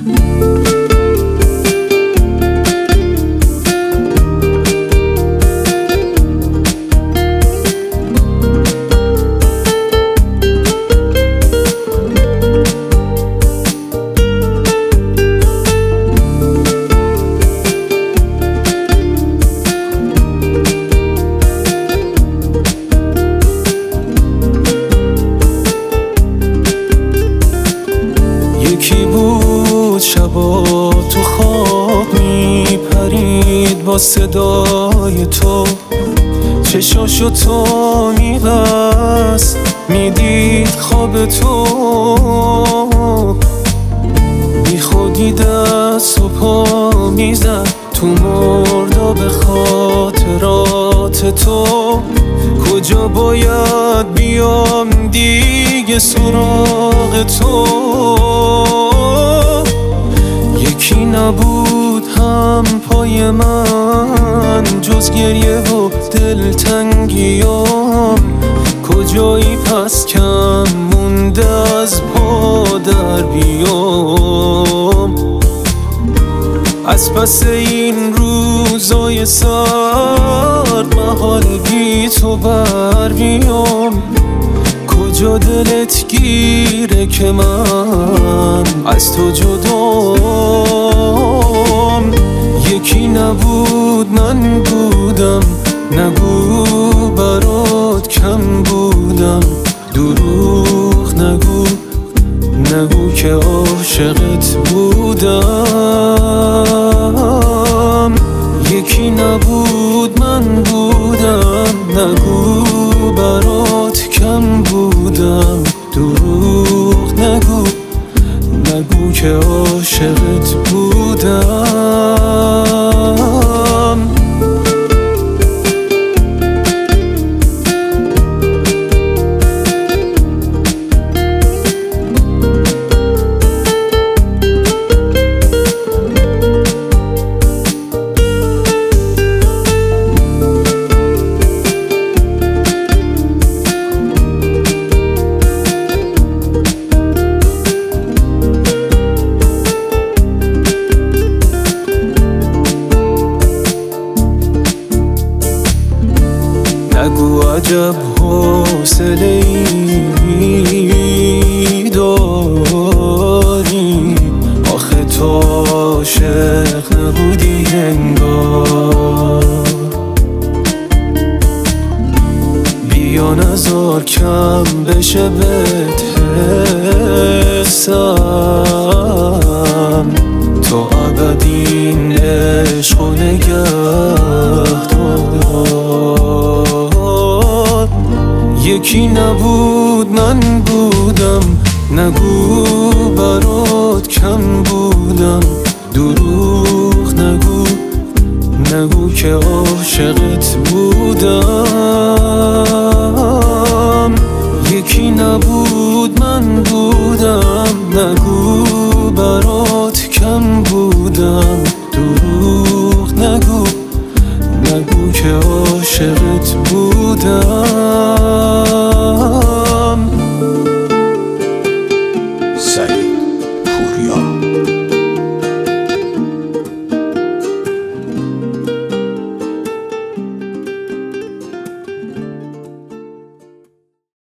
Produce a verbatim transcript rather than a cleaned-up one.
یکی بود شبا تو خواب میپرید با صدای تو، چشاشو تو میبست میدید خواب تو، بی خودی دست و پا میزد تو مرداب خاطرات تو. کجا باید بیام دیگه سراغ تو؟ یکی نبود هم پای من جز گریه و دلتنگیام. کجایی پس کم مونده از پا در بیام؟ از پس این روزای سرد محال بی تو بر بیام. کجا دلت گیره که من از تو جدام؟ یکی نبود من بودم، نگو برات کم بودم. دروغ نگو، نگو که عاشقت بودم. یکی نبود من بودم، نگو برات کم بودم. دروغ نگو، نگو که عاشقت بودم. نگو عجب حوصله‌ای داری، آخه تو عاشق نبودی انگار. بیا نزار کم بشه بهت حسم، تو ابدی این عشق و نگه دار. یکی نبود من بودم، نگو برات کم بودم. دروغ نگو، نگو که عاشقت بودم. یکی نبود من بودم، نگو برات کم بودم. دروغ نگو، نگو که عاشقت بودم.